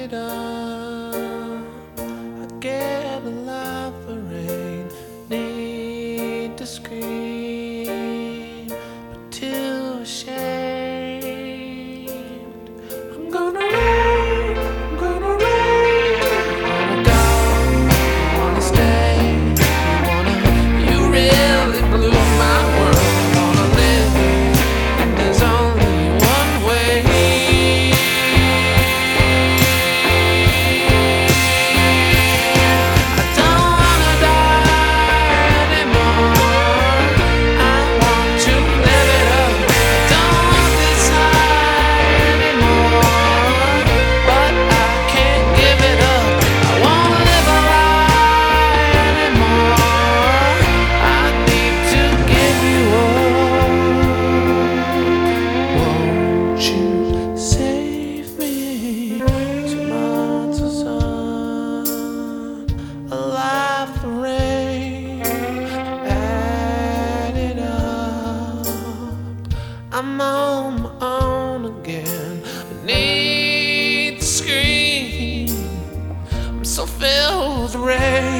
it up. I get a lot for rain, need to scream, but too ashamed. I'm gonna rain, I'm gonna rain. Wanna go, wanna stay, you really blew my world. I wanna live, and there's only one way. I don't wanna die anymore. I want to live it up. I don't want this high anymore, but I can't give it up. I won't live a lie anymore. I need to give you up. Won't you save me? 2 months of sun, a life of rain, add it up. I'm on my own again. I need to scream. I'm so filled with rain.